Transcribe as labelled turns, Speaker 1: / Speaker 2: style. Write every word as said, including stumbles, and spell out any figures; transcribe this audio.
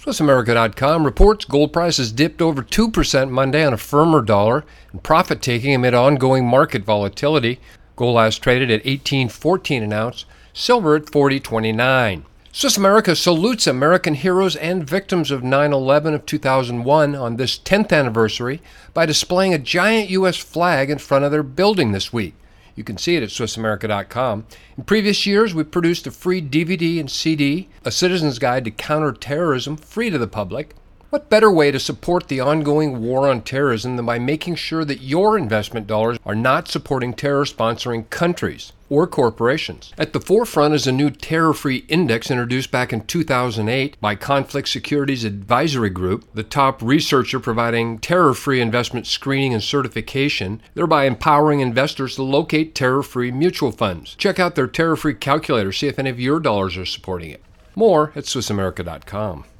Speaker 1: Swiss America dot com reports gold prices dipped over two percent Monday on a firmer dollar and profit-taking amid ongoing market volatility. Gold last traded at eighteen fourteen an ounce, silver at forty twenty-nine. Swiss America salutes American heroes and victims of nine eleven of two thousand one on this tenth anniversary by displaying a giant U S flag in front of their building this week. You can see it at Swiss America dot com. In previous years, we produced a free D V D and C D, a citizen's guide to counterterrorism, free to the public. What better way to support the ongoing war on terrorism than by making sure that your investment dollars are not supporting terror-sponsoring countries or corporations? At the forefront is a new terror-free index introduced back in two thousand eight by Conflict Securities Advisory Group, the top researcher providing terror-free investment screening and certification, thereby empowering investors to locate terror-free mutual funds. Check out their terror-free calculator, see if any of your dollars are supporting it. More at Swiss America dot com.